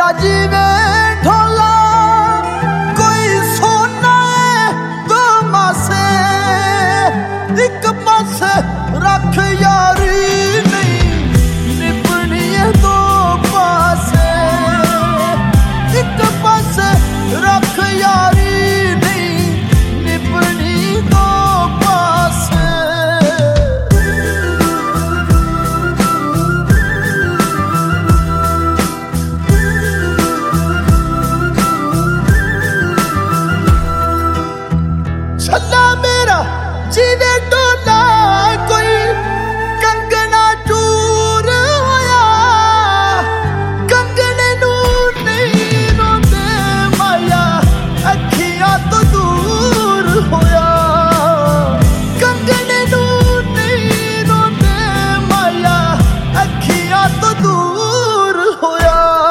मेरा जीवे ढोला कोई सोना है दो मासे एक पासे रख यारी नहीं निपनी है दो पासे एक पासे रख यारी नहीं निपनी दो पासे। छल्ला मेरा जीवे ढोला कोई कंगना चूर होया कंगने नू नहीं रोंदे माया अखियां तो दूर होया कंगने नू नहीं रोंदे माया अखियां तो दूर होया।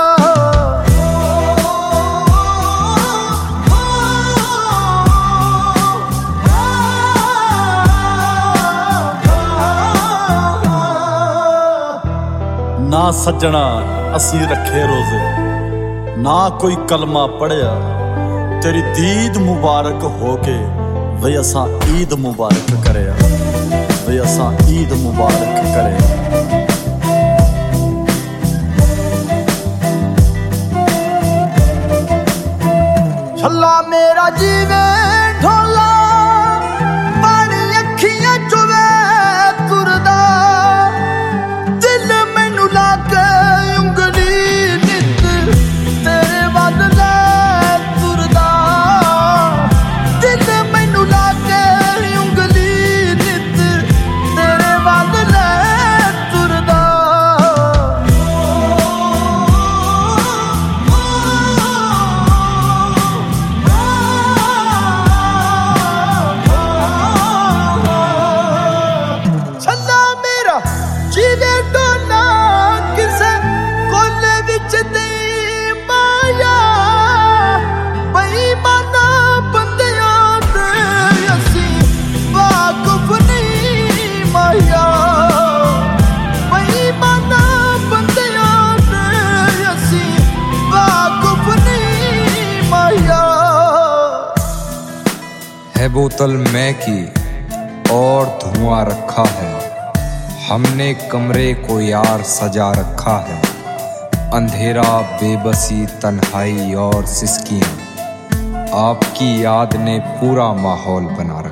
ना सज्जना असी रखे रोजे ना कोई कलमा पढ़िया तेरी दीद मुबारक होके वे असा ईद मुबारक करे वे असा ईद मुबारक करे। छल्ला मेरा जीवे ढोला पानी अखियां चुवे तुरदा दिल मैनू लाके उंगली नित तेरे वल लै तुरदा दिल मैनू लाके उंगली नित तेरे वल लै तुरदा। छल्ला मेरा जीवे ढोला किसे कोले विच दी माया बेईमाना बंदियां ते असी वाकुफ नहीं माया बेईमाना बंदियां ते असी वाकुफ नहीं माया। है बोतल मैं की और धुआं रखा है हमने कमरे को यार सजा रखा है अंधेरा बेबसी तन्हाई और सिसकियां आपकी याद ने पूरा माहौल बना